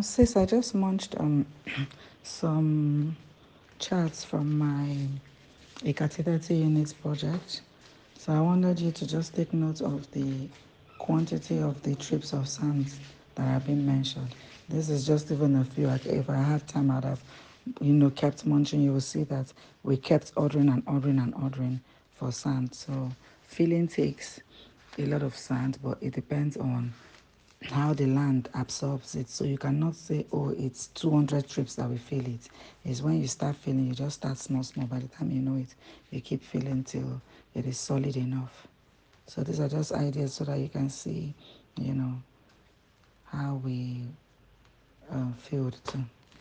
Sis, I just munched some charts from my Ikati 30 units project. So I wanted you to just take note of the quantity of the trips of sands that have been mentioned. This is just even a few. Like if I had time, I'd have, kept munching. You will see that we kept ordering and ordering and ordering for sand. So filling takes a lot of sand, but it depends on how the land absorbs it. So you cannot say, oh, it's 200 trips that we fill it. It's when you start filling, you just start small, small. By the time you know it, you keep filling till it is solid enough. So these are just ideas so that you can see, how we filled too.